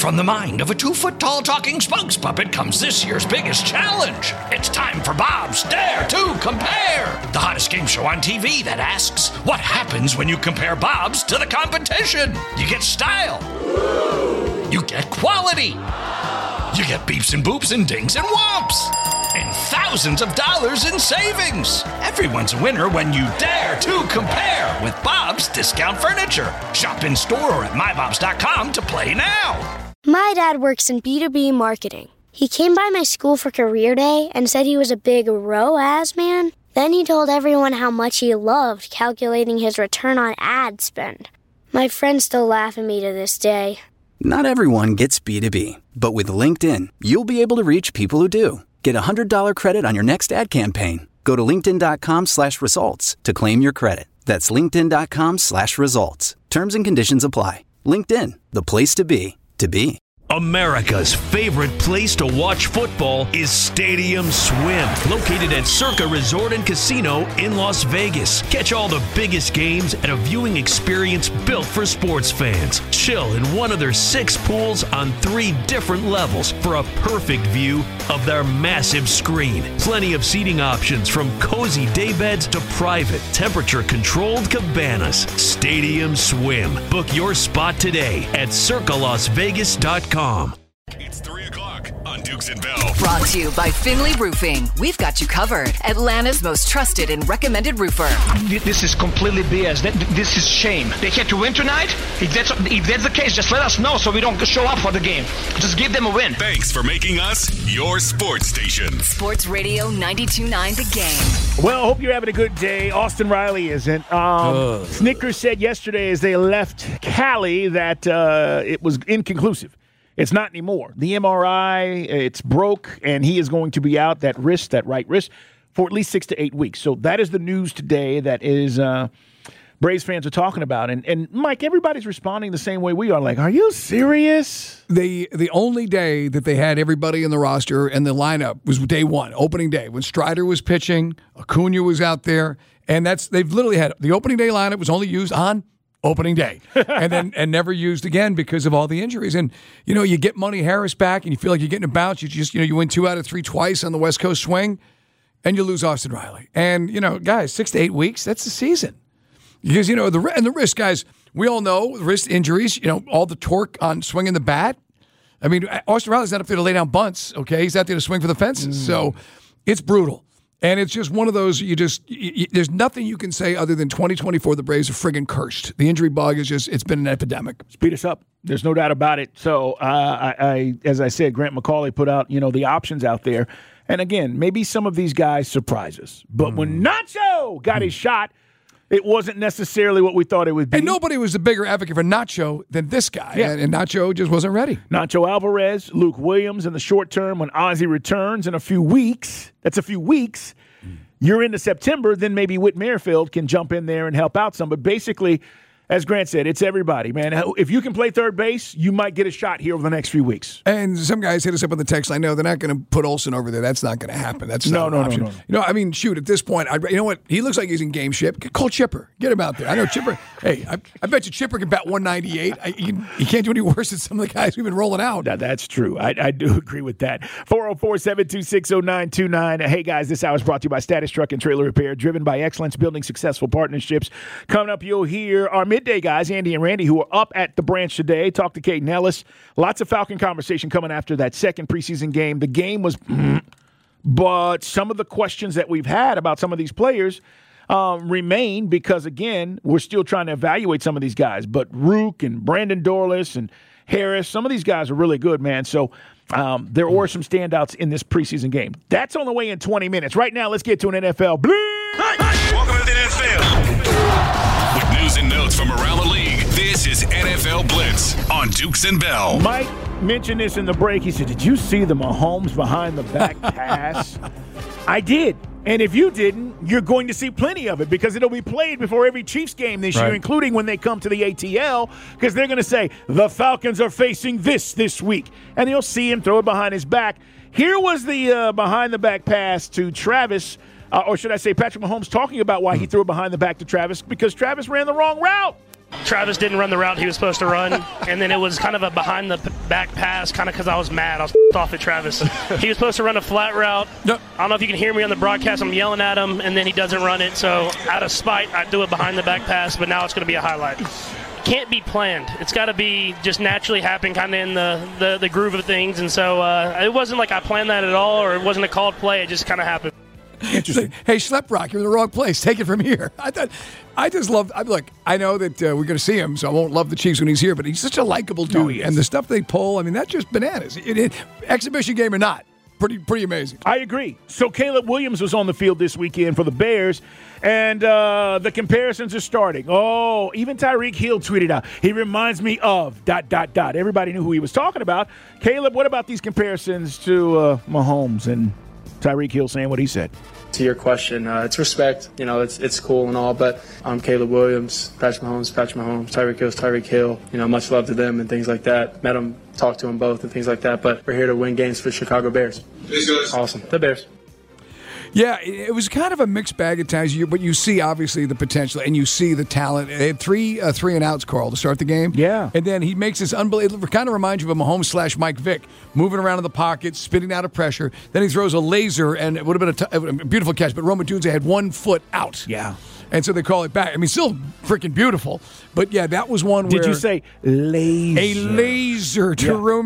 From the mind of a 2-foot-tall talking spokes puppet comes this year's biggest challenge. It's time for Bob's Dare to Compare, the hottest game show on TV that asks, what happens when you compare Bob's to the competition? You get style. You get quality. You get beeps and boops and dings and whomps. And thousands of dollars in savings. Everyone's a winner when you dare to compare with Bob's Discount Furniture. Shop in store or at mybobs.com to play now. My dad works in B2B marketing. He came by my school for career day and said he was a big ROAS man. Then he told everyone how much he loved calculating his return on ad spend. My friends still laugh at me to this day. Not everyone gets B2B, but with LinkedIn, you'll be able to reach people who do. Get a $100 credit on your next ad campaign. Go to linkedin.com/results to claim your credit. That's linkedin.com/results. Terms and conditions apply. LinkedIn, the place to be, to be. America's favorite place to watch football is Stadium Swim, located at Circa Resort and Casino in Las Vegas. Catch all the biggest games at a viewing experience built for sports fans. Chill in one of their 6 pools on 3 different levels for a perfect view of their massive screen. Plenty of seating options from cozy daybeds to private, temperature-controlled cabanas. Stadium Swim. Book your spot today at circalasvegas.com. It's 3 o'clock on Dukes and Bell. Brought to you by Finley Roofing. We've got you covered. Atlanta's most trusted and recommended roofer. This is completely BS. This is shame. They had to win tonight? If that's the case, just let us know so we don't show up for the game. Just give them a win. Thanks for making us your sports station. Sports Radio 92.9 The Game. Well, hope you're having a good day. Austin Riley isn't. Snickers said yesterday as they left Cali that it was inconclusive. It's not anymore. The MRI, it's broke, and he is going to be out, that right wrist, for at least 6 to 8 weeks. So that is the news today that is Braves fans are talking about. And Mike, everybody's responding the same way we are. Like, are you serious? The only day that they had everybody in the roster and the lineup was day one, opening day, when Strider was pitching, Acuna was out there, and they've literally had the opening day lineup was only used on opening day, and never used again because of all the injuries. And you get Money Harris back, and you feel like you're getting a bounce. You just you win 2 out of 3 twice on the West Coast swing, and you lose Austin Riley. And guys, 6 to 8 weeks, that's the season. Because the wrist, guys, we all know wrist injuries. All the torque on swinging the bat. I mean, Austin Riley's not up there to lay down bunts. Okay, he's out there to swing for the fences. So it's brutal. And it's just one of those, there's nothing you can say other than 2024, the Braves are friggin' cursed. The injury bug is it's been an epidemic. Speed us up. There's no doubt about it. So, as I said, Grant McCauley put out, the options out there. And again, maybe some of these guys surprise us. But when Nacho got his shot, it wasn't necessarily what we thought it would be. And nobody was a bigger advocate for Nacho than this guy. Yeah. And Nacho just wasn't ready. Nacho Alvarez, Luke Williams in the short term when Ozzie returns in a few weeks. That's a few weeks. You're into September, then maybe Whit Merrifield can jump in there and help out some. But basically, as Grant said, it's everybody, man. If you can play third base, you might get a shot here over the next few weeks. And some guys hit us up on the text line. No, they're not going to put Olsen over there. That's not going to happen. That's not an option. No. I mean, shoot, at this point, you know what? He looks like he's in game shape. Call Chipper. Get him out there. I know Chipper. Hey, I bet you Chipper can bat 198. He can't do any worse than some of the guys we've been rolling out. That's true. I do agree with that. 404-726-0929. Hey, guys, this hour is brought to you by Status Truck and Trailer Repair, driven by excellence, building successful partnerships. Coming up, you'll hear our midday guys, Andy and Randy, who are up at the branch today. Talk to Caden Ellis. Lots of Falcon conversation coming after that second preseason game. The game was, but some of the questions that we've had about some of these players remain because, again, we're still trying to evaluate some of these guys. But Rook and Brandon Dorlus and Harris, some of these guys are really good, man. So there were some standouts in this preseason game. That's on the way in 20 minutes. Right now, let's get to an NFL Blitz. Welcome to the NFL. With news and notes from around the league, this is NFL Blitz on Dukes and Bell. Mike mentioned this in the break. He said, did you see the Mahomes behind the back pass? I did. And if you didn't, you're going to see plenty of it because it'll be played before every Chiefs game this year, including when they come to the ATL, because they're going to say, the Falcons are facing this week. And you'll see him throw it behind his back. Here was the behind-the-back pass to Travis, or should I say Patrick Mahomes talking about why he threw it behind the back to Travis, because Travis ran the wrong route. Travis didn't run the route he was supposed to run, and then it was kind of a behind-the-back pass, kind of because I was mad. I was off at Travis. He was supposed to run a flat route. Yep. I don't know if you can hear me on the broadcast. I'm yelling at him, and then he doesn't run it. So out of spite, I do a behind-the-back pass, but now it's going to be a highlight. Can't be planned. It's got to be just naturally happen kind of in the groove of things. And so it wasn't like I planned that at all, or it wasn't a called play. It just kind of happened. Interesting. Hey, Schleprock, you're in the wrong place. Take it from here. I know that we're going to see him, so I won't love the Chiefs when he's here, but he's such a likable dude. And the stuff they pull, I mean, that's just bananas. Exhibition game or not, pretty amazing. I agree. So Caleb Williams was on the field this weekend for the Bears, and the comparisons are starting. Oh, even Tyreek Hill tweeted out, he reminds me of ... Everybody knew who he was talking about. Caleb, what about these comparisons to Mahomes and Tyreek Hill saying what he said? To your question, it's respect. You know, it's cool and all, but Caleb Williams, Patrick Mahomes, Tyreek Hill, you know, much love to them and things like that. Met them, talked to them both and things like that, but we're here to win games for the Chicago Bears. Awesome. The Bears. Yeah, it was kind of a mixed bag at times, but you see, obviously, the potential, and you see the talent. They had three and outs, Carl, to start the game. Yeah. And then he makes this unbelievable, kind of reminds you of a Mahomes / Mike Vick, moving around in the pocket, spitting out of pressure. Then he throws a laser, and it would have been a beautiful catch, but Rome Odunze had 1 foot out. Yeah. And so they call it back. I mean, still freaking beautiful. But, yeah, that was one where... Did you say laser? A laser to Rome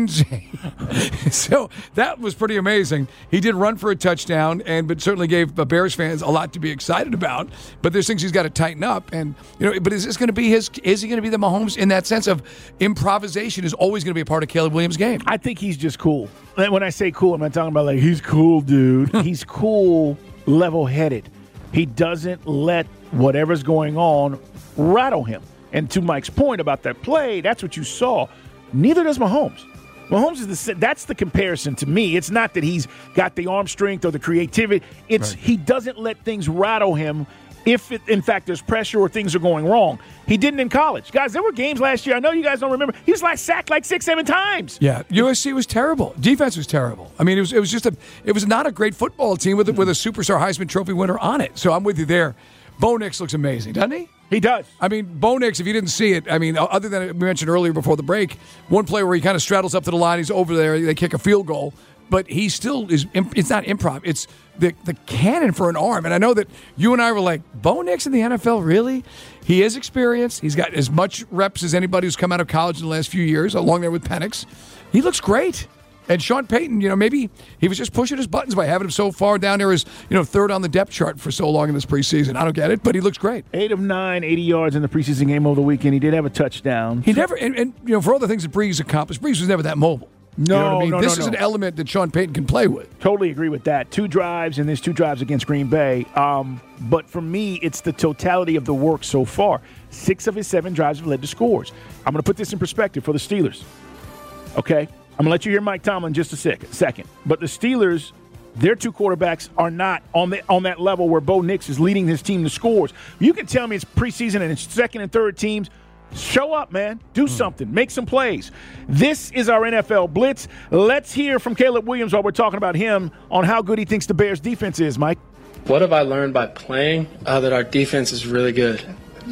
Odunze. So that was pretty amazing. He did run for a touchdown, but certainly gave Bears fans a lot to be excited about. But there's things he's got to tighten up. And, you know, but is this going to be is he going to be the Mahomes in that sense of improvisation is always going to be a part of Caleb Williams' game? I think he's just cool. When I say cool, I'm not talking about like, he's cool, dude. He's cool, level-headed. He doesn't let whatever's going on rattle him. And to Mike's point about that play, that's what you saw. Neither does Mahomes. Mahomes that's the comparison to me. It's not that he's got the arm strength or the creativity. It's He doesn't let things rattle him if, in fact, there's pressure or things are going wrong. He didn't in college. Guys, there were games last year. I know you guys don't remember. He was sacked 6-7 times. Yeah, USC was terrible. Defense was terrible. I mean, it was not a great football team with a superstar Heisman Trophy winner on it. So I'm with you there. Bo Nix looks amazing, doesn't he? He does. I mean, Bo Nix, if you didn't see it, I mean, other than we mentioned earlier before the break, one play where he kind of straddles up to the line, he's over there, they kick a field goal, but he still is, it's not improv, it's the cannon for an arm. And I know that you and I were like, Bo Nix in the NFL, really? He is experienced. He's got as much reps as anybody who's come out of college in the last few years, along there with Penix. He looks great. And Sean Payton, you know, maybe he was just pushing his buttons by having him so far down there as, you know, third on the depth chart for so long in this preseason. I don't get it, but he looks great. 8 of 9, 80 yards in the preseason game over the weekend. He did have a touchdown. He never, and you know, for all the things that Brees accomplished, Brees was never that mobile. No, you know what I mean? no, This is an element that Sean Payton can play with. Totally agree with that. 2 drives, and there's 2 drives against Green Bay. But for me, it's the totality of the work so far. 6 of his 7 drives have led to scores. I'm going to put this in perspective for the Steelers. Okay? I'm going to let you hear Mike Tomlin just a second. But the Steelers, their 2 quarterbacks are not on that level where Bo Nix is leading his team to scores. You can tell me it's preseason and it's second and third teams. Show up, man. Do something. Make some plays. This is our NFL Blitz. Let's hear from Caleb Williams while we're talking about him on how good he thinks the Bears' defense is, Mike. What have I learned by playing? That our defense is really good.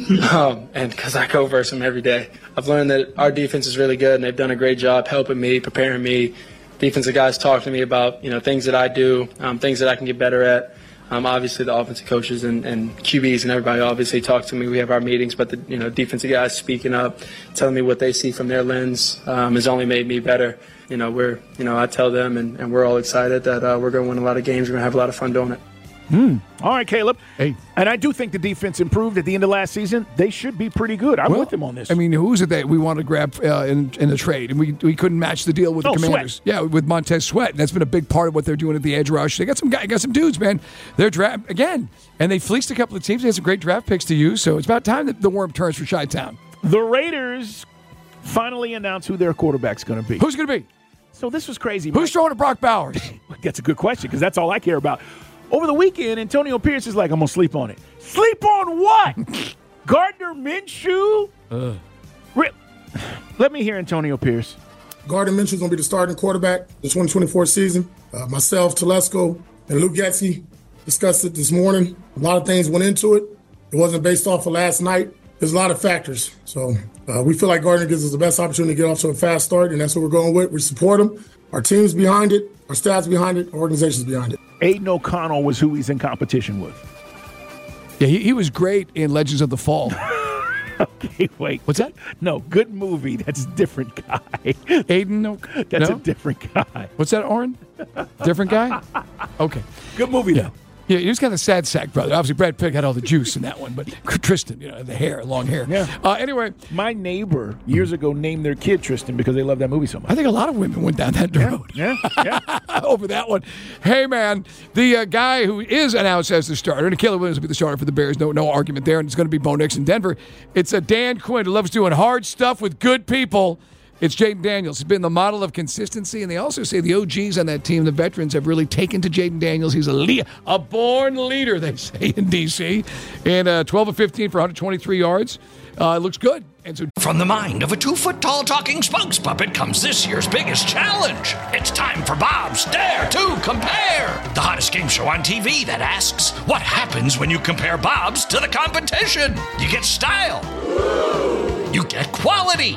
And because I go versus them every day, I've learned that our defense is really good, and they've done a great job helping me, preparing me. Defensive guys talk to me about, you know, things that I do, things that I can get better at. Obviously, the offensive coaches and QBs and everybody obviously talk to me. We have our meetings, but the defensive guys speaking up, telling me what they see from their lens has only made me better. I tell them, and we're all excited that we're going to win a lot of games. We're going to have a lot of fun doing it. All right, Caleb. Hey. And I do think the defense improved at the end of last season. They should be pretty good. I'm with them on this. I mean, who's it that we want to grab in the trade? And we couldn't match the deal with the Commanders. Sweat. Yeah, with Montez Sweat. That's been a big part of what they're doing at the edge rush. They got some dudes, man. They're draft again. And they fleeced a couple of teams. They had some great draft picks to use. So it's about time that the worm turns for Chi-Town. The Raiders finally announced who their quarterback's going to be. Who's going to be? So this was crazy. Who's throwing to Brock Bowers? That's a good question because that's all I care about. Over the weekend, Antonio Pierce is like, I'm going to sleep on it. Sleep on what? Gardner Minshew? Let me hear Antonio Pierce. Gardner Minshew's going to be the starting quarterback the 2024 season. Myself, Telesco, and Luke Getsy discussed it this morning. A lot of things went into it. It wasn't based off of last night. there's a lot of factors. So we feel like Gardner gives us the best opportunity to get off to a fast start, and that's what we're going with. We support him. Our team's behind it. Our staff's behind it. Our organization's behind it. Aiden O'Connell was who he's in competition with. Yeah, he was great in Legends of the Fall. Okay, wait. What's that? No, good movie. That's a different guy. Aiden O'Connell? That's a different guy. What's that, Oren? Different guy? Okay. Good movie, though. Yeah, he was kind of a sad sack brother. Obviously, Brad Pitt had all the juice in that one, but Tristan, the hair, long hair. Yeah. Anyway. My neighbor years ago named their kid Tristan because they loved that movie so much. I think a lot of women went down that road. Yeah. Over that one. Hey, man, the guy who is announced as the starter, and Caleb Williams will be the starter for the Bears, no argument there, and it's going to be Bo Nix in Denver. It's a Dan Quinn who loves doing hard stuff with good people. It's Jayden Daniels. He's been the model of consistency, and they also say the OGs on that team, the veterans, have really taken to Jayden Daniels. He's a born leader, they say, in D.C. And 12 of 15 for 123 yards. It looks good. And so, from the mind of a 2-foot-tall talking spokes puppet comes this year's biggest challenge. It's time for Bob's Dare to Compare, the hottest game show on TV that asks, what happens when you compare Bob's to the competition? You get style. You get quality.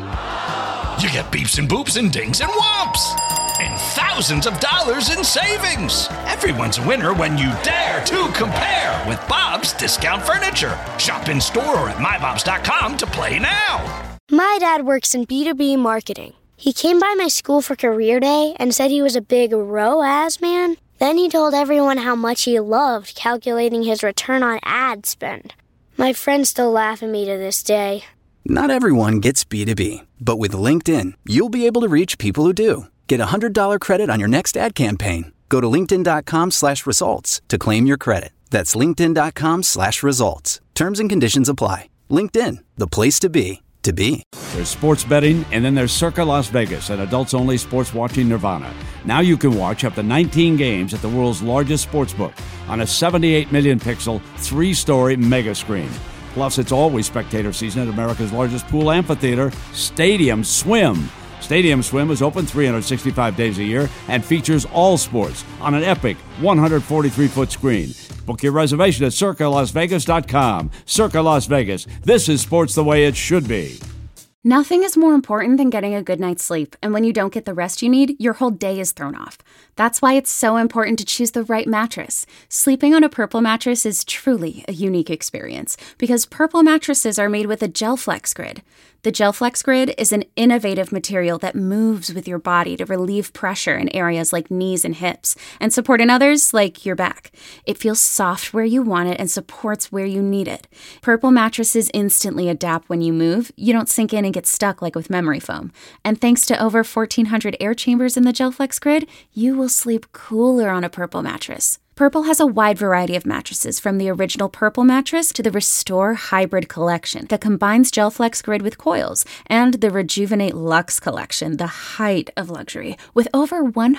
You get beeps and boops and dings and whomps. And thousands of dollars in savings. Everyone's a winner when you dare to compare with Bob's Discount Furniture. Shop in store or at mybobs.com to play now. My dad works in B2B marketing. He came by my school for career day and said he was a big ROAS man. Then he told everyone how much he loved calculating his return on ad spend. My friends still laugh at me to this day. Not everyone gets B2B, but with LinkedIn, you'll be able to reach people who do. Get a $100 credit on your next ad campaign. Go to linkedin.com/results to claim your credit. That's linkedin.com/results. Terms and conditions apply. LinkedIn, the place to be, to be. There's sports betting, and then there's Circa Las Vegas, an adults-only sports watching nirvana. Now you can watch up to 19 games at the world's largest sportsbook on a 78 million pixel, 3-story mega screen. Plus, it's always spectator season at America's largest pool amphitheater, Stadium Swim. Stadium Swim is open 365 days a year and features all sports on an epic 143-foot screen. Book your reservation at CircaLasVegas.com. Circa Las Vegas. This is sports the way it should be. Nothing is more important than getting a good night's sleep, and when you don't get the rest you need, your whole day is thrown off. That's why it's so important to choose the right mattress. Sleeping on a Purple mattress is truly a unique experience, because Purple mattresses are made with a GelFlex Grid. The GelFlex Grid is an innovative material that moves with your body to relieve pressure in areas like knees and hips, and support in others like your back. It feels soft where you want it and supports where you need it. Purple mattresses instantly adapt when you move. You don't sink in and get stuck like with memory foam. And thanks to over 1,400 air chambers in the GelFlex Grid, you will sleep cooler on a Purple mattress. Purple has a wide variety of mattresses, from the original Purple mattress to the Restore Hybrid collection that combines GelFlex Grid with coils, and the Rejuvenate Luxe collection, the height of luxury, with over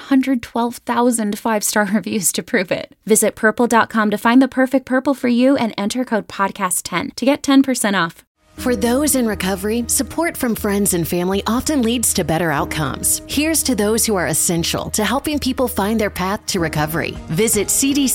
112,000 5-star reviews to prove it. Visit Purple.com to find the perfect Purple for you and enter code PODCAST10 to get 10% off. For those in recovery, support from friends and family often leads to better outcomes. Here's to those who are essential to helping people find their path to recovery. Visit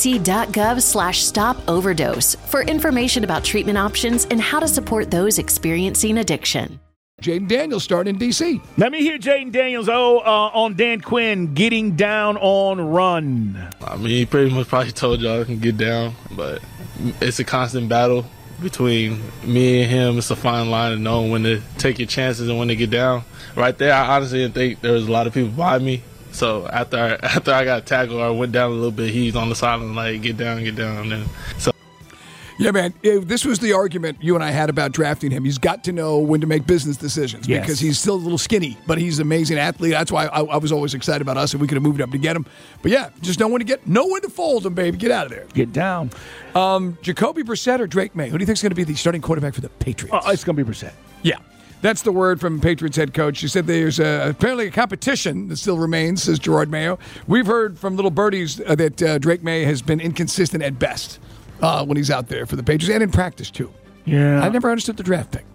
cdc.gov/stop overdose for information about treatment options and how to support those experiencing addiction. Jayden Daniels starting in D.C. Let me hear Jayden Daniels on Dan Quinn getting down on run. I mean, he pretty much probably told y'all I can get down, but it's a constant battle between me and him. It's a fine line of knowing when to take your chances and when to get down. Right there, I honestly didn't think there was a lot of people by me. So after I got tackled, I went down a little bit. He's on the sideline like, get down. And so. Yeah, man, this was the argument you and I had about drafting him. He's got to know when to make business decisions because he's still a little skinny, but he's an amazing athlete. That's why I was always excited about us if we could have moved up to get him. But yeah, just know when to fold him, baby. Get out of there. Get down. Jacoby Brissett or Drake May? Who do you think is going to be the starting quarterback for the Patriots? It's going to be Brissett. Yeah. That's the word from Patriots head coach. She said there's apparently a competition that still remains, says Gerard Mayo. We've heard from little birdies that Drake May has been inconsistent at best when he's out there for the Patriots and in practice, too. Yeah. I never understood the draft pick.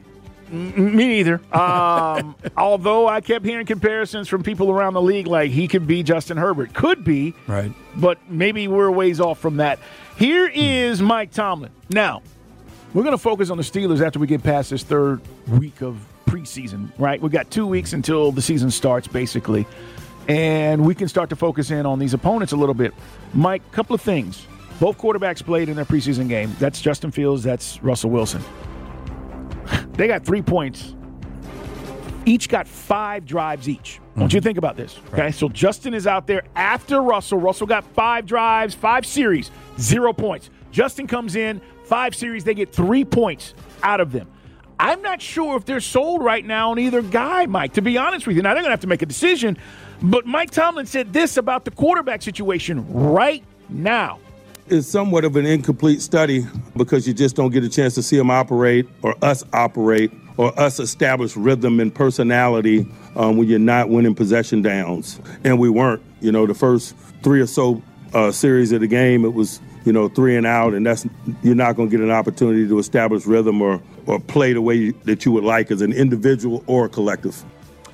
Me neither. Although I kept hearing comparisons from people around the league like he could be Justin Herbert. Could be. Right. But maybe we're a ways off from that. Here is Mike Tomlin. Now, We're going to focus on the Steelers after we get past this third week of preseason, right? We've got 2 weeks until the season starts, basically. And we can start to focus in on these opponents a little bit. Mike, a couple of things. Both quarterbacks played in their preseason game. That's Justin Fields. That's Russell Wilson. They got 3 points. Each got 5 drives each. I want you to think about this. Okay, so Justin is out there after Russell. Russell got 5 drives, 5 series, 0 points. Justin comes in, 5 series, they get 3 points out of them. I'm not sure if they're sold right now on either guy, Mike, to be honest with you. Now, they're going to have to make a decision, but Mike Tomlin said this about the quarterback situation right now. It's somewhat of an incomplete study because you just don't get a chance to see them operate or us operate or us establish rhythm and personality when you're not winning possession downs. And we weren't. You know, the first 3 or so series of the game, it was, 3 and out, and you're not going to get an opportunity to establish rhythm or play the way that you would like as an individual or a collective.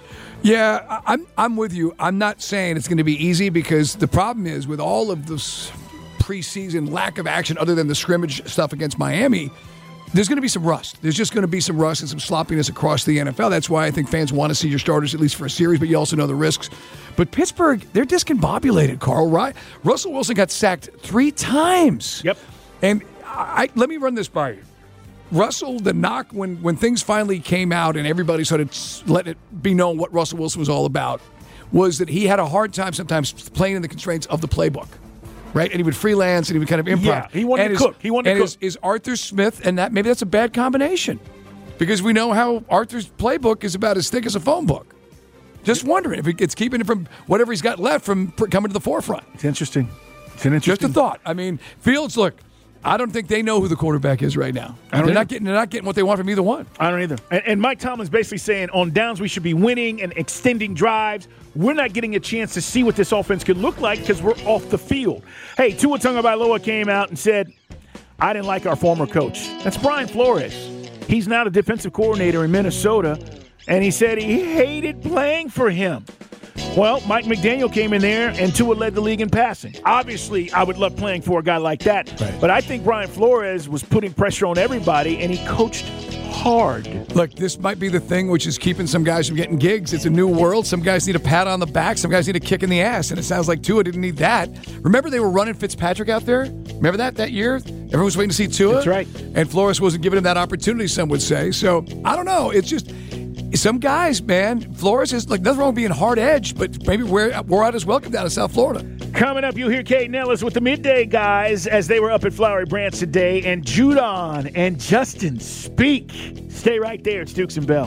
Yeah, I'm with you. I'm not saying it's going to be easy because the problem is with all of this preseason lack of action other than the scrimmage stuff against Miami, there's going to be some rust. There's just going to be some rust and some sloppiness across the NFL. That's why I think fans want to see your starters at least for a series, but you also know the risks. But Pittsburgh, they're discombobulated, Carl, right? Russell Wilson got sacked 3 times. Yep. And let me run this by you. Russell, the knock when things finally came out and everybody started letting it be known what Russell Wilson was all about was that he had a hard time sometimes playing in the constraints of the playbook. Right, and he would freelance, and he would kind of improv. Yeah, he wanted to cook. Is Arthur Smith, and maybe that's a bad combination, because we know how Arthur's playbook is about as thick as a phone book. Just wondering if it's keeping it from whatever he's got left from coming to the forefront. It's interesting. Just a thought. I mean, Fields. Look, I don't think they know who the quarterback is right now. They're not getting what they want from either one. I don't either. And Mike Tomlin's basically saying on downs we should be winning and extending drives. We're not getting a chance to see what this offense could look like because we're off the field. Hey, Tua Tagovailoa came out and said, I didn't like our former coach. That's Brian Flores. He's now the defensive coordinator in Minnesota, and he said he hated playing for him. Well, Mike McDaniel came in there, and Tua led the league in passing. Obviously, I would love playing for a guy like that. Right. But I think Brian Flores was putting pressure on everybody, and he coached hard. Look, this might be the thing which is keeping some guys from getting gigs. It's a new world. Some guys need a pat on the back. Some guys need a kick in the ass. And it sounds like Tua didn't need that. Remember they were running Fitzpatrick out there? Remember that year? Everyone was waiting to see Tua? That's right. And Flores wasn't giving him that opportunity, some would say. So, I don't know. It's just some guys, man. Flores is like nothing wrong with being hard edge, but maybe we're out his welcome down in South Florida. Coming up, you'll hear Kate Nellis with the Midday Guys as they were up at Flowery Branch today, and Judon and Justin speak. Stay right there. It's Dukes and Bell.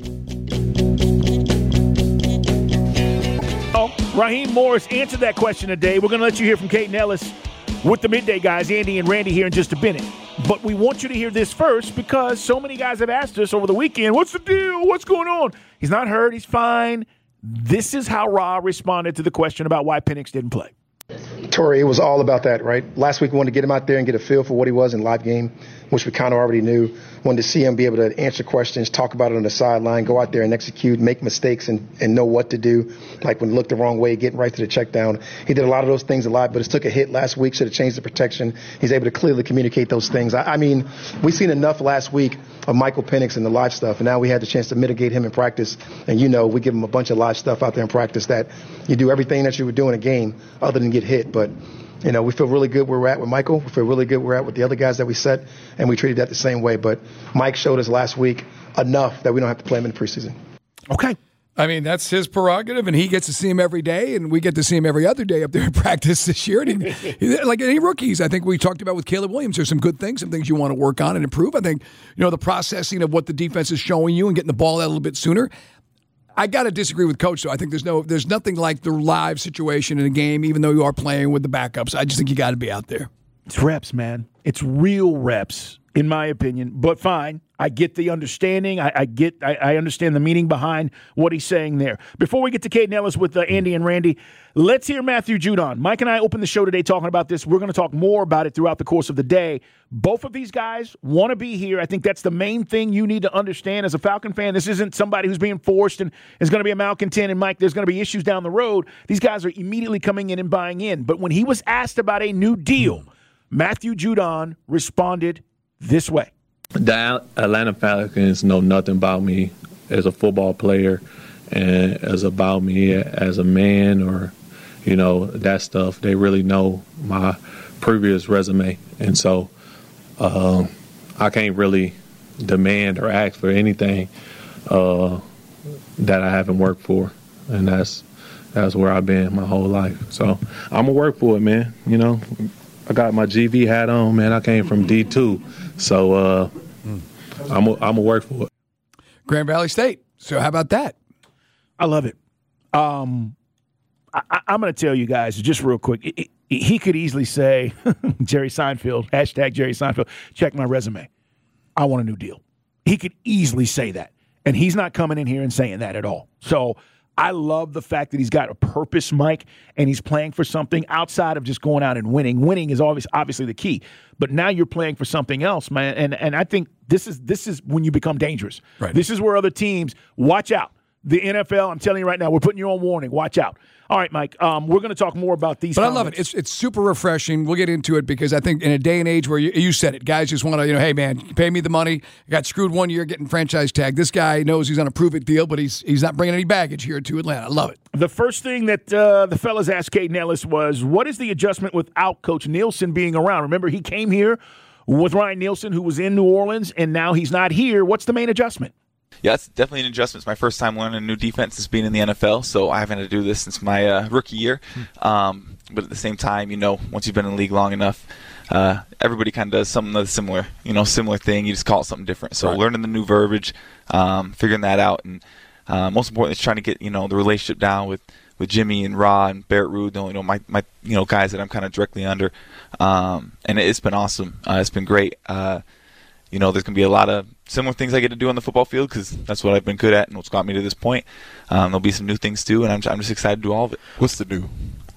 Raheem Morris answered that question today. We're going to let you hear from Kate Nellis with the Midday Guys, Andy and Randy here in just a minute. But we want you to hear this first because so many guys have asked us over the weekend, what's the deal? What's going on? He's not hurt. He's fine. This is how Ra responded to the question about why Penix didn't play. Torrey, it was all about that, right? Last week we wanted to get him out there and get a feel for what he was in live game, which we kind of already knew. Wanted to see him be able to answer questions, talk about it on the sideline, go out there and execute, make mistakes and know what to do. Like when he looked the wrong way, getting right to the check down. He did a lot of those things a lot, but it took a hit last week, should have changed the protection. He's able to clearly communicate those things. I mean, we've seen enough last week of Michael Penix and the live stuff, and now we had the chance to mitigate him in practice. And we give him a bunch of live stuff out there in practice that you do everything that you would do in a game other than get hit. But we feel really good where we're at with Michael. We feel really good where we're at with the other guys that we set, and we treated that the same way. But Mike showed us last week enough that we don't have to play him in the preseason. Okay. I mean, that's his prerogative, and he gets to see him every day, and we get to see him every other day up there in practice this year. And like any rookies, I think we talked about with Caleb Williams, there's some good things, some things you want to work on and improve. I think, the processing of what the defense is showing you and getting the ball out a little bit sooner. I got to disagree with Coach, though. I think there's nothing like the live situation in a game, even though you are playing with the backups. I just think you got to be out there. It's reps, man. It's real reps, in my opinion. But fine, I get the understanding. I understand the meaning behind what he's saying there. Before we get to Kate Nellis with Andy and Randy, let's hear Matthew Judon. Mike and I opened the show today talking about this. We're going to talk more about it throughout the course of the day. Both of these guys want to be here. I think that's the main thing you need to understand as a Falcon fan. This isn't somebody who's being forced and is going to be a malcontent. And, Mike, there's going to be issues down the road. These guys are immediately coming in and buying in. But when he was asked about a new deal, Matthew Judon responded this way. The Atlanta Falcons know nothing about me as a football player and as about me as a man or, that stuff. They really know my previous resume. And so I can't really demand or ask for anything that I haven't worked for. And that's where I've been my whole life. So I'm going to work for it, man. I got my GV hat on, man. I came from D2. So I'm going to work for it. Grand Valley State. So how about that? I love it. I'm going to tell you guys just real quick. He could easily say, Jerry Seinfeld, hashtag Jerry Seinfeld, check my resume. I want a new deal. He could easily say that. And he's not coming in here and saying that at all. So I love the fact that he's got a purpose, Mike, and he's playing for something outside of just going out and winning. Winning is obviously the key. But now you're playing for something else, man. And I think this is when you become dangerous. Right. This is where other teams, watch out. The NFL, I'm telling you right now, we're putting you on warning. Watch out. All right, Mike, we're going to talk more about these. But comments. I love it. It's super refreshing. We'll get into it because I think in a day and age where you said it, guys just want to, hey, man, pay me the money. I got screwed one year getting franchise tag. This guy knows he's on a prove-it deal, but he's not bringing any baggage here to Atlanta. I love it. The first thing that the fellas asked Caden Ellis was, what is the adjustment without Coach Nielsen being around? Remember, he came here with Ryan Nielsen, who was in New Orleans, and now he's not here. What's the main adjustment? Yeah, it's definitely an adjustment. It's my first time learning a new defense since being in the NFL, so I haven't had to do this since my rookie year. But at the same time, once you've been in the league long enough, everybody kind of does something similar, similar thing. You just call it something different. So learning the new verbiage, figuring that out, and most importantly, is trying to get the relationship down with Jimmy and Ra and Barrett Ruud, my guys that I'm kind of directly under, and it's been awesome. It's been great. There's going to be a lot of similar things I get to do on the football field because that's what I've been good at and what's got me to this point. There'll be some new things too, and I'm just excited to do all of it. What's the new?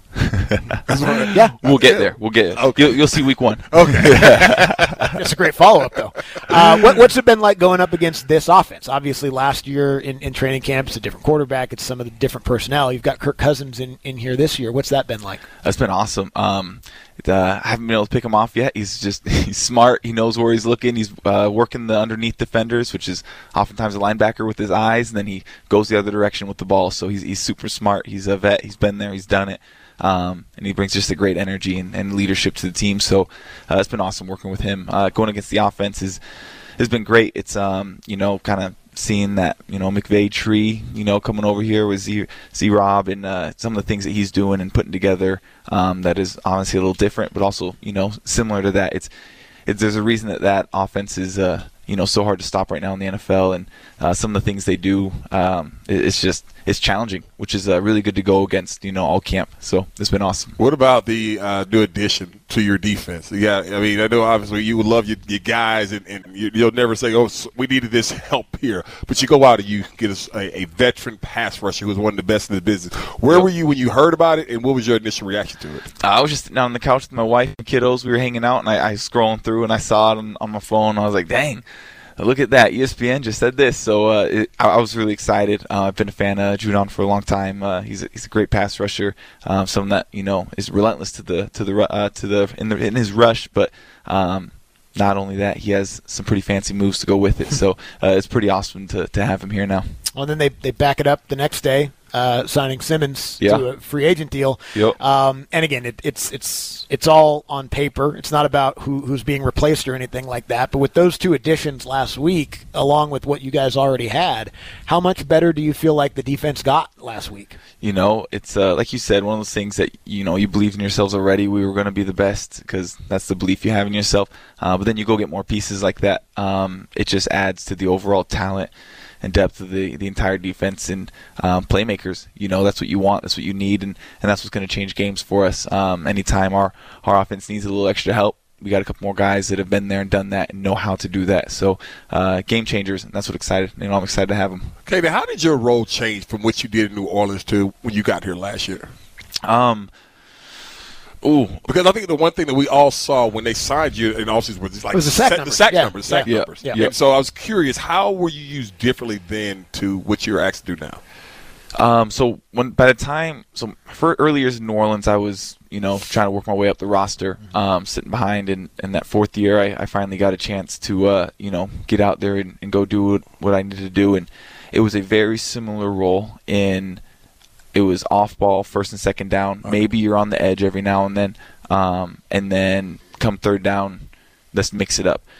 We'll get there. We'll get it. Okay. You'll see week one. Okay. That's a great follow-up, though. What's it been like going up against this offense? Obviously, last year in training camp, it's a different quarterback. It's some of the different personnel. You've got Kirk Cousins in here this year. What's that been like? That's been awesome. I haven't been able to pick him off yet. He's smart. He knows where he's looking. He's working the underneath defenders, which is oftentimes a linebacker with his eyes, and then he goes the other direction with the ball. So he's super smart. He's a vet. He's been there. He's done it. And he brings just a great energy and leadership to the team. So it's been awesome working with him. Going against the offense has been great. It's kind of seeing that McVay tree coming over here with Z Rob and some of the things that he's doing and putting together that is honestly a little different, but also similar to that. There's a reason that offense is so hard to stop right now in the NFL, and some of the things they do, it's challenging, which is really good to go against all camp. So it's been awesome. What about the new addition to your defense? Yeah, I mean, I know obviously you would love your guys, and you'll never say, oh, we needed this help here, but you go out and you get a veteran pass rusher who's one of the best in the business. Where were you when you heard about it, and what was your initial reaction to it? I was just on the couch with my wife and kiddos. We were hanging out, and I was scrolling through, and I saw it on my phone. I was like, dang. Look at that. ESPN just said this. So I was really excited. I've been a fan of Judon for a long time. He's a great pass rusher. Someone that is relentless in his rush, but not only that, he has some pretty fancy moves to go with it. So it's pretty awesome to have him here now. Well, then they back it up the next day, signing Simmons to a free agent deal. Yep. And again, it's all on paper. It's not about who's being replaced or anything like that. But with those two additions last week, along with what you guys already had, how much better do you feel like the defense got last week? It's like you said, one of those things that you believe in yourselves already. We were going to be the best because that's the belief you have in yourself. But then you go get more pieces like that. It just adds to the overall talent and depth of the entire defense and playmakers. That's what you want, that's what you need, and that's what's going to change games for us. Anytime our offense needs a little extra help, we got a couple more guys that have been there and done that and know how to do that. So game changers, and that's what I'm excited to have them. Okay, now how did your role change from what you did in New Orleans to when you got here last year? Because I think the one thing that we all saw when they signed you in offseason was like the sack numbers. And so I was curious, how were you used differently then to what you're asked to do now? For early years in New Orleans, I was, trying to work my way up the roster, sitting behind. And that fourth year, I finally got a chance to, get out there and go do what I needed to do. And it was a very similar role it was off ball, first and second down. Okay. Maybe you're on the edge every now and then. And then come third down, let's mix it up.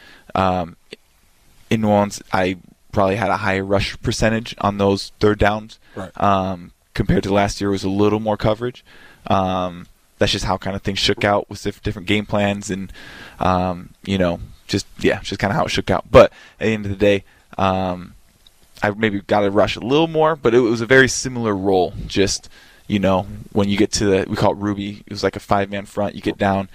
In New Orleans, I probably had a higher rush percentage on those third downs. Right. Compared to last year, it was a little more coverage. That's just how kind of things shook out with different game plans and, just kind of how it shook out. But at the end of the day, I maybe got to rush a little more, but it was a very similar role. Just, when you get to we call it Ruby, it was like a 5-man front. You get down,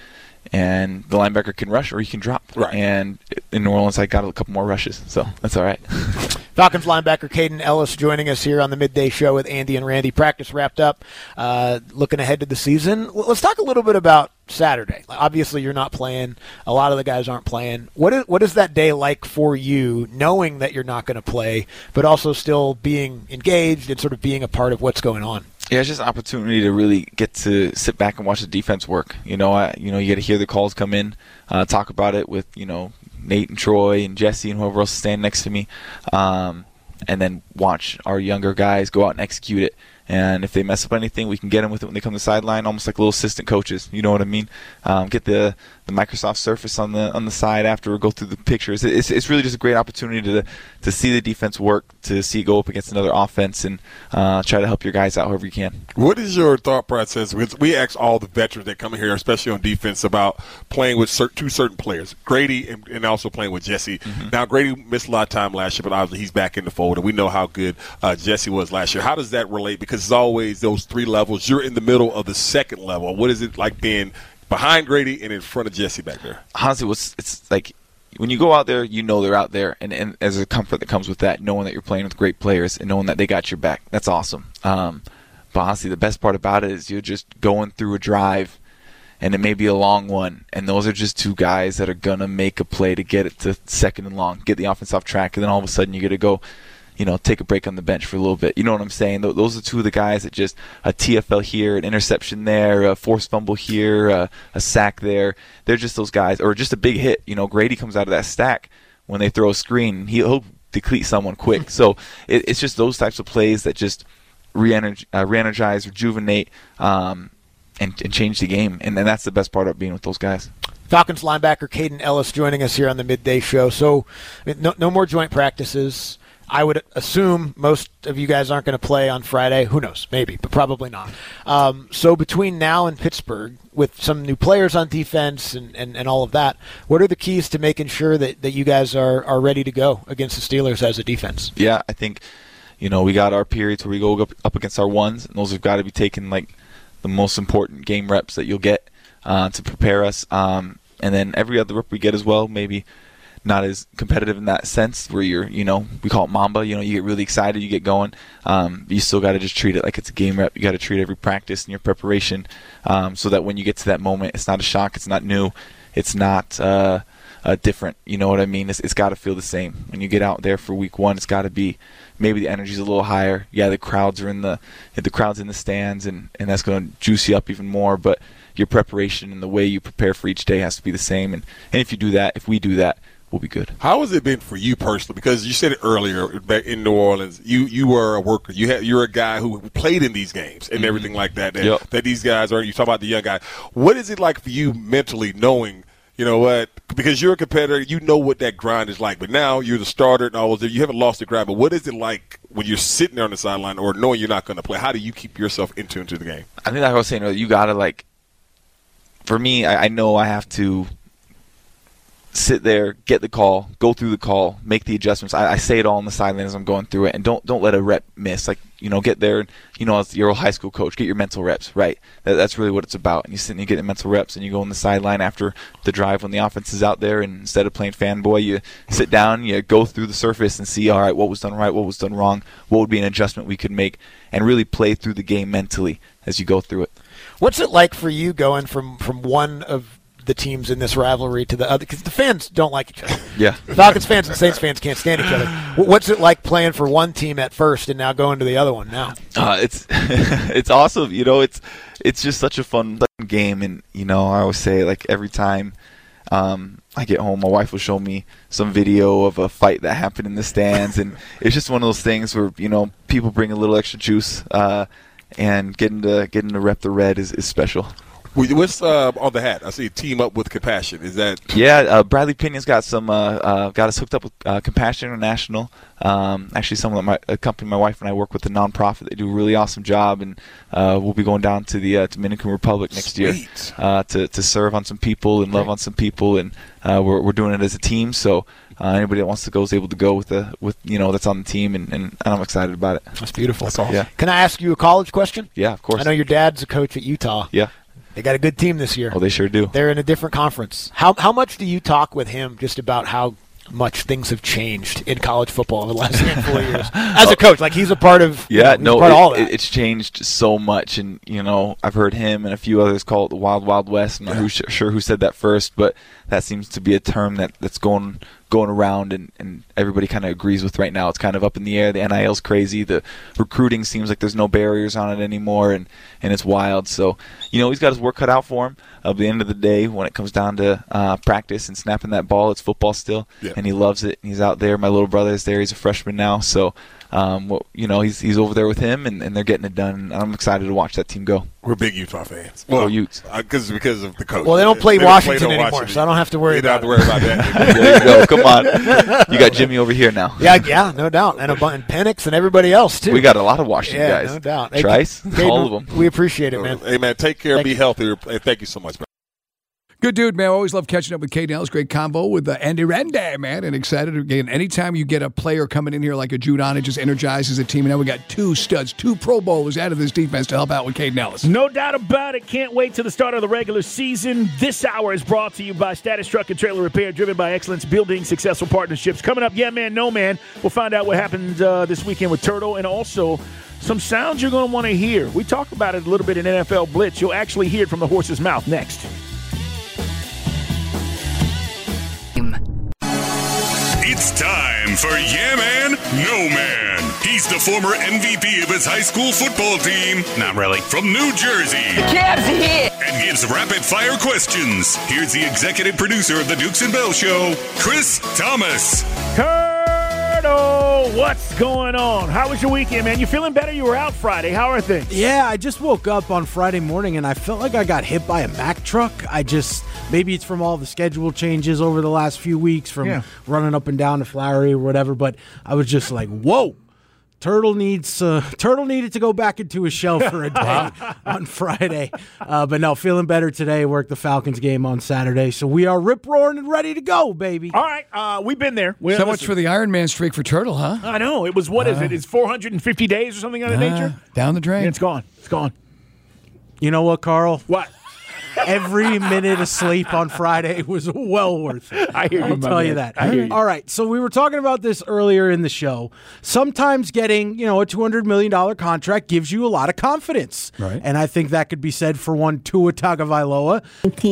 and the linebacker can rush or he can drop. Right. And in New Orleans, I got a couple more rushes, so that's all right. Falcons linebacker Kaden Elliss joining us here on the Midday Show with Andy and Randy. Practice wrapped up. Looking ahead to the season, let's talk a little bit about Saturday. Obviously, you're not playing. A lot of the guys aren't playing. What is that day like for you, knowing that you're not going to play, but also still being engaged and sort of being a part of what's going on? Yeah, it's just an opportunity to really get to sit back and watch the defense work. You get to hear the calls come in, talk about it with, Nate and Troy and Jesse and whoever else is standing next to me, and then watch our younger guys go out and execute it. And if they mess up anything, we can get them with it when they come to the sideline, almost like little assistant coaches. You know what I mean? Get the Microsoft Surface on the side after, go through the pictures. It's really just a great opportunity to see the defense work, to see it go up against another offense, and try to help your guys out however you can. What is your thought process? We ask all the veterans that come here, especially on defense, about playing with two certain players, Grady and also playing with Jesse. Mm-hmm. Now, Grady missed a lot of time last year, but obviously he's back in the fold, and we know how good Jesse was last year. How does that relate? Because it's always those three levels. You're in the middle of the second level. What is it like being behind Grady and in front of Jesse back there? Honestly, it's like when you go out there, they're out there, and there's a comfort that comes with that, knowing that you're playing with great players and knowing that they got your back. That's awesome. But honestly, the best part about it is you're just going through a drive, and it may be a long one, and those are just two guys that are going to make a play to get it to second and long, get the offense off track, and then all of a sudden you get to go take a break on the bench for a little bit. You know what I'm saying? Those are two of the guys that just a TFL here, an interception there, a forced fumble here, a sack there. They're just those guys, or just a big hit. Grady comes out of that stack when they throw a screen. He'll deplete someone quick. So it's just those types of plays that just re-energize, rejuvenate, and change the game. And that's the best part of being with those guys. Falcons linebacker Kaden Elliss joining us here on the Midday Show. So no more joint practices. I would assume most of you guys aren't going to play on Friday. Who knows? Maybe, but probably not. So between now and Pittsburgh, with some new players on defense and all of that, what are the keys to making sure that you guys are ready to go against the Steelers as a defense? Yeah, I think, we got our periods where we go up against our ones, and those have got to be taken like the most important game reps that you'll get to prepare us. And then every other rep we get as well, maybe not as competitive in that sense where you're, we call it Mamba, you get really excited, you get going. You still got to just treat it like it's a game rep. You got to treat every practice and your preparation so that when you get to that moment, it's not a shock, it's not new, it's not different. You know what I mean? It's got to feel the same. When you get out there for week one, it's got to be maybe the energy's a little higher. Yeah, the crowds are in the stands, and that's going to juice you up even more, but your preparation and the way you prepare for each day has to be the same. And if we do that, we'll be good. How has it been for you personally? Because you said it earlier, back in New Orleans, you were a worker. You're a guy who played in these games and everything like that. That these guys are. You talk about the young guy. What is it like for you mentally, knowing, because you're a competitor, you know what that grind is like. But now you're the starter and all those. You haven't lost the grind. But what is it like when you're sitting there on the sideline or knowing you're not going to play? How do you keep yourself in tune to the game? I think like I was saying earlier, you got to for me, I know I have to sit there, get the call, go through the call, make the adjustments. I say it all on the sideline as I'm going through it, and don't let a rep miss. Get there, and, as your old high school coach, get your mental reps, right? That's really what it's about. And you sit and you get the mental reps, and you go on the sideline after the drive when the offense is out there, and instead of playing fanboy, you sit down, you go through the surface and see, all right, what was done right, what was done wrong, what would be an adjustment we could make, and really play through the game mentally as you go through it. What's it like for you going from one of the teams in this rivalry to the other? Because the fans don't like each other. Yeah. Falcons fans and Saints fans can't stand each other. What's it like playing for one team at first and now going to the other one now? It's it's awesome. It's just such a fun game, and I always say, like, every time I get home, my wife will show me some video of a fight that happened in the stands, and it's just one of those things where people bring a little extra juice, and getting to rep the red is special. What's on the hat? I see Team Up with Compassion. Is that? Yeah, Bradley Pinia's got us hooked up with Compassion International. Actually, someone that a company my wife and I work with, a nonprofit. They do a really awesome job, and we'll be going down to the Dominican Republic next year to serve on some people and love on some people, and we're doing it as a team. So anybody that wants to go is able to go with that's on the team, and I'm excited about it. That's beautiful. That's awesome. Yeah. Can I ask you a college question? Yeah, of course. I know your dad's a coach at Utah. Yeah. They got a good team this year. Oh, they sure do. They're in a different conference. How much do you talk with him just about how much things have changed in college football over the last handful of years? As a coach, like he's a part of part of all that. It's changed so much, and I've heard him and a few others call it the Wild Wild West. I'm not sure who said that first, but that seems to be a term that's going around, and everybody kind of agrees with right now. It's kind of up in the air. The NIL's crazy. The recruiting seems like there's no barriers on it anymore, and it's wild. So, he's got his work cut out for him. At the end of the day, when it comes down to practice and snapping that ball, it's football still, and he loves it. He's out there. My little brother is there. He's a freshman now, so he's over there with him, and they're getting it done. And I'm excited to watch that team go. We're big Utah fans. Well, Utes. Because of the coach. Well, they don't play Washington anymore, so I don't have to worry about it. You don't have to worry about that. There you go. Come on. You got Jimmy over here now. Yeah, no doubt. And Penix and everybody else, too. We got a lot of Washington guys. No doubt. Trice, all of them. We appreciate it, man. Hey, man, take care. Be healthy. Hey, thank you so much, man. Good dude, man. I always love catching up with Cade Nellis. Great combo with Andy Randy, man. And excited again. Anytime you get a player coming in here like a Judon, it just energizes a team. And now we got two studs, two Pro Bowlers out of this defense to help out with Cade Nellis. No doubt about it. Can't wait till the start of the regular season. This hour is brought to you by Status Truck and Trailer Repair, driven by excellence, building successful partnerships. Coming up, Yeah Man, No Man. We'll find out what happened this weekend with Turtle, and also some sounds you're going to want to hear. We talked about it a little bit in NFL Blitz. You'll actually hear it from the horse's mouth next. It's time for Yeah Man, No Man. He's the former MVP of his high school football team. Not really. From New Jersey. The Cavs are here. And gives rapid-fire questions. Here's the executive producer of the Dukes and Bell Show, Chris Thomas. Turtle, what's going on? How was your weekend, man? You feeling better? You were out Friday. How are things? Yeah, I just woke up on Friday morning, and I felt like I got hit by a Mack truck. Maybe it's from all the schedule changes over the last few weeks from running up and down to Flowery or whatever, but I was just like, whoa. Turtle needed to go back into his shell for a day on Friday. But no, feeling better today. Worked the Falcons game on Saturday. So we are rip-roaring and ready to go, baby. All right, we've been there. So much for the Iron Man streak for Turtle, huh? I know. It was, what is it? It's 450 days or something of that nature? Down the drain. Yeah, it's gone. It's gone. You know what, Carl? What? Every minute of sleep on Friday was well worth it. I hear you, I'll tell you that. I hear you. All right, so we were talking about this earlier in the show. Sometimes getting, a $200 million contract gives you a lot of confidence. Right. And I think that could be said for one Tua Tagovailoa.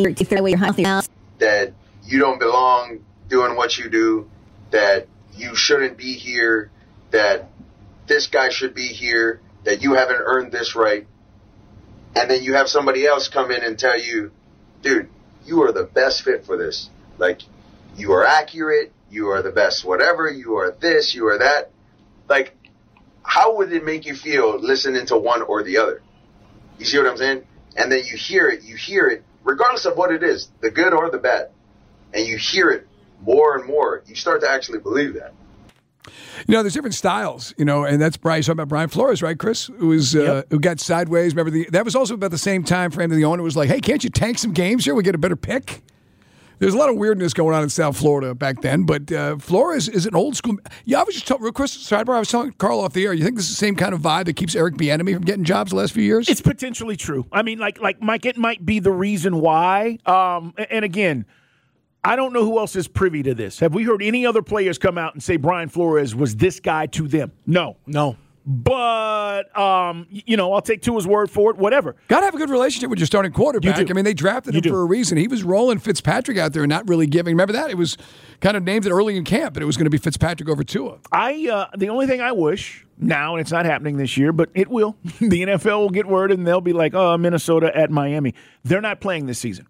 That you don't belong doing what you do, that you shouldn't be here, that this guy should be here, that you haven't earned this right. And then you have somebody else come in and tell you, dude, you are the best fit for this. Like, you are accurate, you are the best whatever, you are this, you are that. Like, how would it make you feel listening to one or the other? You see what I'm saying? And then you hear it, regardless of what it is, the good or the bad. And you hear it more and more. You start to actually believe that. There's different styles, and that's Brian. Talking about Brian Flores, right, Chris? Who got sideways. Remember, that was also about the same time frame that the owner was like, hey, can't you tank some games here? We get a better pick. There's a lot of weirdness going on in South Florida back then, but Flores is an old school. Yeah, I was just telling Chris Sidebar, I was telling Carl off the air, you think this is the same kind of vibe that keeps Eric Bieniemy from getting jobs the last few years? It's potentially true. I mean, like Mike, it might be the reason why. And again, I don't know who else is privy to this. Have we heard any other players come out and say Brian Flores was this guy to them? No. But, I'll take Tua's word for it, whatever. Got to have a good relationship with your starting quarterback. I mean, they drafted him for a reason. He was rolling Fitzpatrick out there and not really giving. Remember that? It was kind of named it early in camp, but it was going to be Fitzpatrick over Tua. The only thing I wish now, and it's not happening this year, but it will. The NFL will get word, and they'll be like, Minnesota at Miami. They're not playing this season.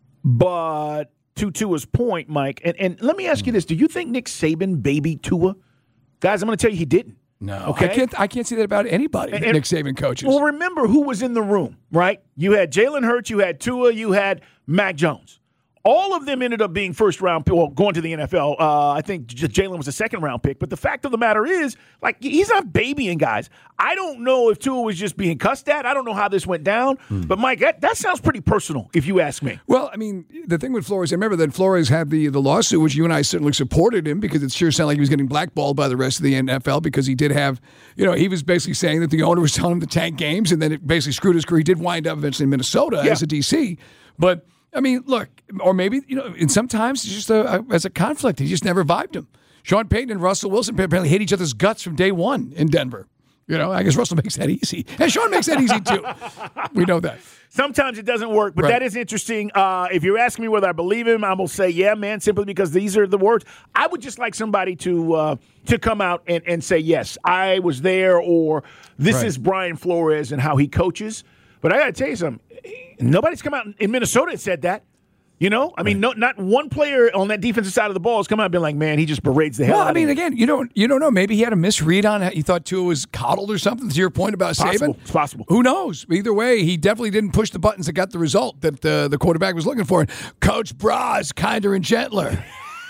But to Tua's point, Mike, and let me ask you this. Do you think Nick Saban babied Tua? Guys, I'm going to tell you he didn't. No, okay? I can't say that about anybody. Nick Saban coaches. Well, remember who was in the room, right? You had Jalen Hurts, you had Tua, you had Mac Jones. All of them ended up being first-round, going to the NFL. I think Jalen was a second-round pick. But the fact of the matter is, he's not babying guys. I don't know if Tua was just being cussed at. I don't know how this went down. But, Mike, that sounds pretty personal, if you ask me. Well, I mean, the thing with Flores, I remember that Flores had the lawsuit, which you and I certainly supported him because it sure sounded like he was getting blackballed by the rest of the NFL because he did have, he was basically saying that the owner was telling him to tank games, and then it basically screwed his career. He did wind up eventually in Minnesota as a DC. But I mean, look, or maybe, and sometimes it's just as a conflict. He just never vibed him. Sean Payton and Russell Wilson apparently hate each other's guts from day one in Denver. I guess Russell makes that easy. And Sean makes that easy, too. We know that. Sometimes it doesn't work, but that is interesting. If you're asking me whether I believe him, I will say, yeah, man, simply because these are the words. I would just like somebody to come out and say, yes, I was there, or this is Brian Flores and how he coaches. But I got to tell you something. Nobody's come out in Minnesota and said that. I mean, not one player on that defensive side of the ball has come out and been like, man, he just berates the hell out of him. Again, you don't know. Maybe he had a misread on it. He thought Tua was coddled or something, to your point about Saban. It's possible. Who knows? Either way, he definitely didn't push the buttons that got the result that the quarterback was looking for. And Coach Bra is kinder and gentler.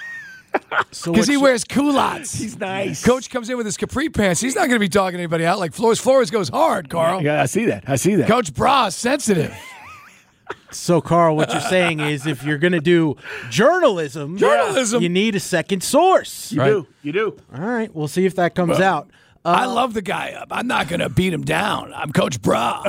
Because he wears culottes. He's nice. Coach comes in with his capri pants. He's not going to be dogging anybody out like Flores. Flores goes hard, Carl. Yeah, I see that. Coach Bra is sensitive. So, Carl, what you're saying is if you're going to do journalism, you need a second source. You do. All right, we'll see if that comes out. I love the guy up. I'm not going to beat him down. I'm Coach Bra.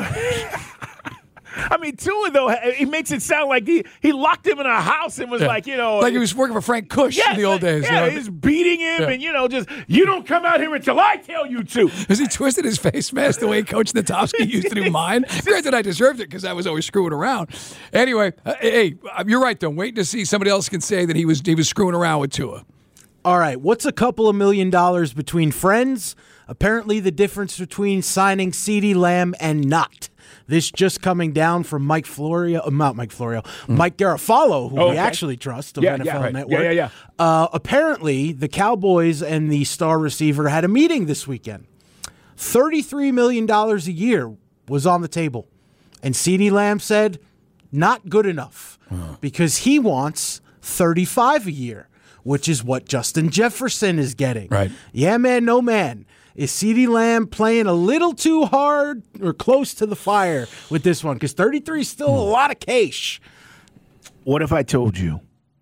I mean, Tua, though, he makes it sound like he locked him in a house and was like, like he was working for Frank Kush in the old days. Yeah, he's beating him and, just, you don't come out here until I tell you to. Has he twisted his face mask the way Coach Natowski used to do mine? Granted, I deserved it because I was always screwing around. Anyway, hey, you're right, though. Wait to see somebody else can say that he was screwing around with Tua. All right, what's a couple of $1 million between friends? Apparently the difference between signing CeeDee Lamb and not. This just coming down from Mike Garafolo, who we actually trust of NFL Network. Apparently, the Cowboys and the star receiver had a meeting this weekend. $33 million a year was on the table. And CeeDee Lamb said, not good enough, because he wants $35 a year, which is what Justin Jefferson is getting. Right. Yeah, man, no man. Is CeeDee Lamb playing a little too hard or close to the fire with this one? Because 33 is still a lot of cash. What if I told you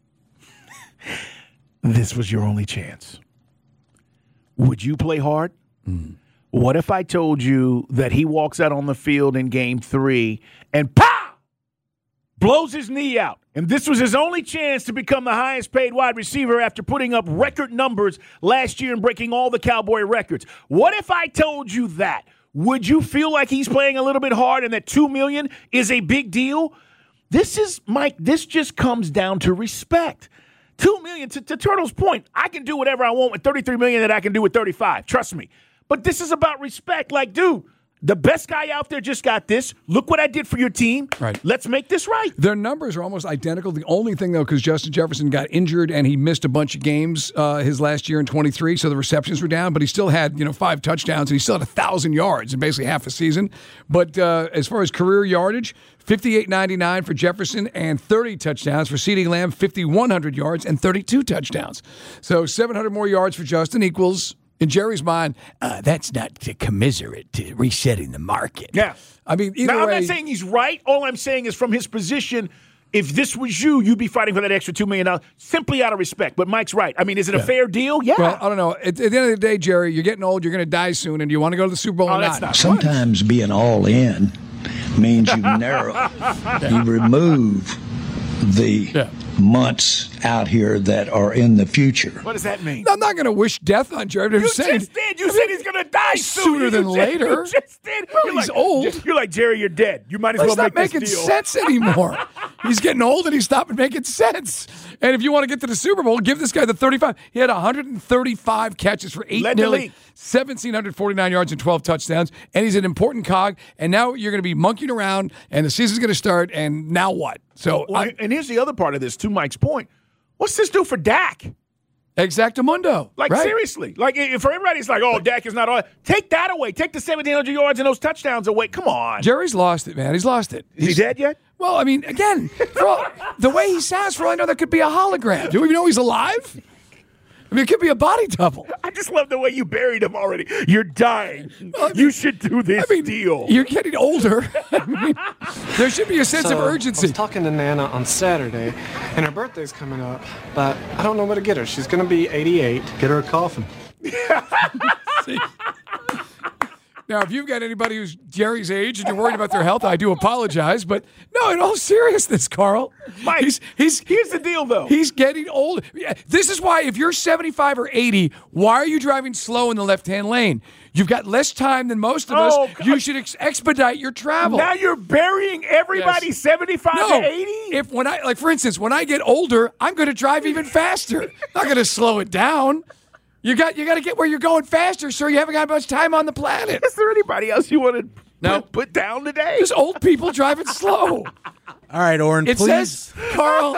this was your only chance? Would you play hard? What if I told you that he walks out on the field in Game 3 and pow! Blows his knee out? And this was his only chance to become the highest paid wide receiver after putting up record numbers last year and breaking all the Cowboy records. What if I told you that? Would you feel like he's playing a little bit hard and that $2 million is a big deal? This is, Mike, this just comes down to respect. $2 million, to Turtle's point, I can do whatever I want with $33 million that I can do with 35. Trust me. But this is about respect. Like, dude, the best guy out there just got this. Look what I did for your team. Right. Let's make this right. Their numbers are almost identical. The only thing, though, because Justin Jefferson got injured and he missed a bunch of games his last year in 23, so the receptions were down, but he still had 5 touchdowns and he still had 1,000 yards in basically half a season. But as far as career yardage, 58.99 for Jefferson and 30 touchdowns for CeeDee Lamb, 5,100 yards and 32 touchdowns. So 700 more yards for Justin equals, in Jerry's mind, that's not to commiserate to resetting the market. Yeah. I mean, either now, way. I'm not saying he's right. All I'm saying is from his position, if this was you'd be fighting for that extra $2 million simply out of respect. But Mike's right. I mean, is it a fair deal? Yeah. Well, I don't know. At the end of the day, Jerry, you're getting old. You're going to die soon. And do you want to go to the Super Bowl or not? Sometimes being all in means you narrow. You remove the months out here that are in the future. What does that mean? I'm not going to wish death on Jerry. You just did. You said he's going to die sooner than later. You just did. Well, he's old. You're like, Jerry, you're dead. You might as well make this deal. He's not making sense anymore. He's getting old and he's stopping making sense. And if you want to get to the Super Bowl, give this guy the 35. He had 135 catches for nearly 1,749 yards and 12 touchdowns. And he's an important cog. And now you're going to be monkeying around and the season's going to start. And now what? So, and here's the other part of this, to Mike's point. What's this do for Dak? Exactamundo. Like, right? Seriously. Like, for everybody, it's like, oh, Dak is not all. Take that away. Take the 1,700 yards and those touchdowns away. Come on. Jerry's lost it, man. He's lost it. Is he dead yet? Well, I mean, again, the way he sounds, for all I know, that could be a hologram. Do we even know he's alive? I mean, it could be a body double. I just love the way you buried him already. You're dying. You should do this deal. You're getting older. I mean, there should be a sense of urgency. I was talking to Nana on Saturday, and her birthday's coming up, but I don't know where to get her. She's going to be 88. Get her a coffin. Now, if you've got anybody who's Jerry's age and you're worried about their health, I do apologize. But no, in all seriousness, Carl, Mike, here's the deal, though. He's getting old. This is why, if you're 75 or 80, why are you driving slow in the left-hand lane? You've got less time than most of us. You should expedite your travel. Now you're burying everybody 75 to 80? For instance, when I get older, I'm going to drive even faster. I'm not going to slow it down. You got to get where you're going faster, sir. You haven't got much time on the planet. Is there anybody else you want to put down today? Just old people driving slow. All right, Oren, it please. Says, Carl,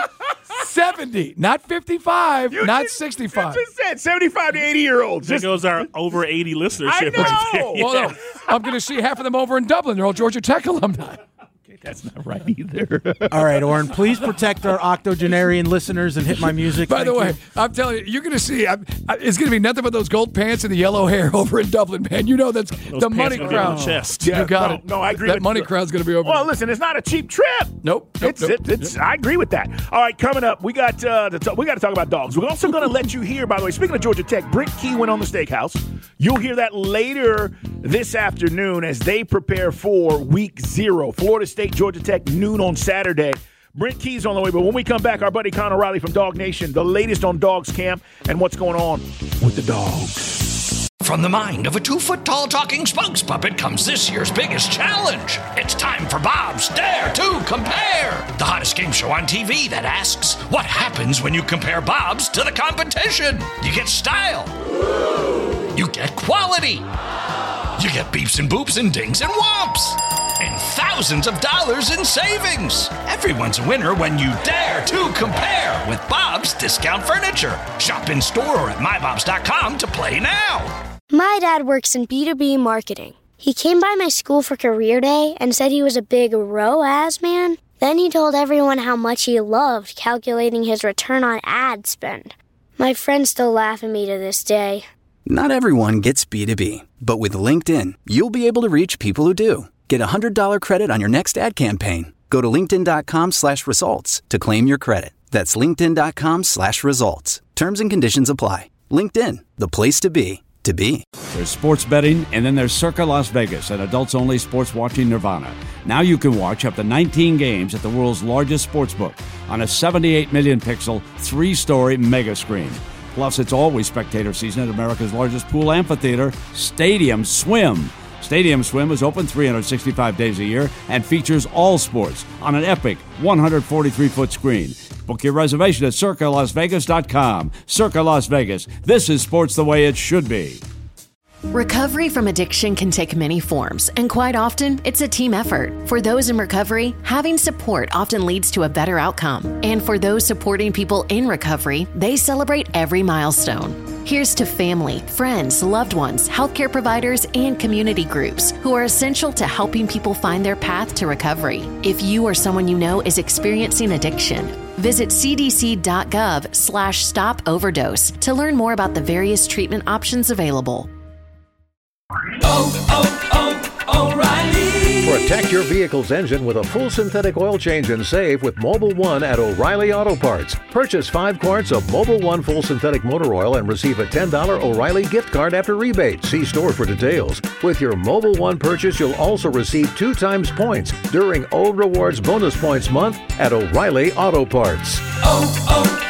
70, not 55, not 65. You just said 75 to 80-year-olds. There goes our over 80 listenership. I know. Right there. Well, no, I'm going to see half of them over in Dublin. They're all Georgia Tech alumni. That's not right either. All right, Oren, please protect our octogenarian listeners and hit my music. By the way, I'm telling you, you're going to see, it's going to be nothing but those gold pants and the yellow hair over in Dublin, man. You know that's those the money crowd. Chest. You got it. No, I agree. That money crowd's going to be over. Well, listen, it's not a cheap trip. Nope. I agree with that. All right, coming up, we got to talk about dogs. We're also going to let you hear, by the way, speaking of Georgia Tech, Brent Key went on the Steakhouse. You'll hear that later this afternoon as they prepare for Week 0. Florida State, Georgia Tech, noon on Saturday. Brent Key's on the way, but when we come back, our buddy Connor Riley from Dog Nation, the latest on Dogs Camp and what's going on with the dogs. From the mind of a 2-foot-tall talking spokes puppet comes this year's biggest challenge. It's time for Bob's Dare to Compare, the hottest game show on TV that asks, what happens when you compare Bob's to the competition? You get style. You get quality. You get beeps and boops and dings and whomps. And thousands of dollars in savings. Everyone's a winner when you dare to compare with Bob's Discount Furniture. Shop in store or at mybobs.com to play now. My dad works in B2B marketing. He came by my school for career day and said he was a big ROAS man. Then he told everyone how much he loved calculating his return on ad spend. My friends still laugh at me to this day. Not everyone gets B2B, but with LinkedIn, you'll be able to reach people who do. Get a $100 credit on your next ad campaign. Go to linkedin.com/results to claim your credit. That's linkedin.com/results. Terms and conditions apply. LinkedIn, the place to be, to be. There's sports betting, and then there's Circa Las Vegas, an adults-only sports watching nirvana. Now you can watch up to 19 games at the world's largest sportsbook on a 78 million pixel, 3-story mega screen. Plus, it's always spectator season at America's largest pool amphitheater, Stadium Swim. Stadium Swim is open 365 days a year and features all sports on an epic 143-foot screen. Book your reservation at CircaLasVegas.com. Circa Las Vegas. This is sports the way it should be. Recovery from addiction can take many forms, and quite often, it's a team effort. For those in recovery, having support often leads to a better outcome. And for those supporting people in recovery, they celebrate every milestone. Here's to family, friends, loved ones, healthcare providers, and community groups who are essential to helping people find their path to recovery. If you or someone you know is experiencing addiction, visit cdc.gov/stop overdose to learn more about the various treatment options available. For a Protect your vehicle's engine with a full synthetic oil change and save with Mobil 1 at O'Reilly Auto Parts. Purchase 5 quarts of Mobil 1 full synthetic motor oil and receive a $10 O'Reilly gift card after rebate. See store for details. With your Mobil 1 purchase, you'll also receive 2 times points during O Rewards Bonus Points Month at O'Reilly Auto Parts. Oh,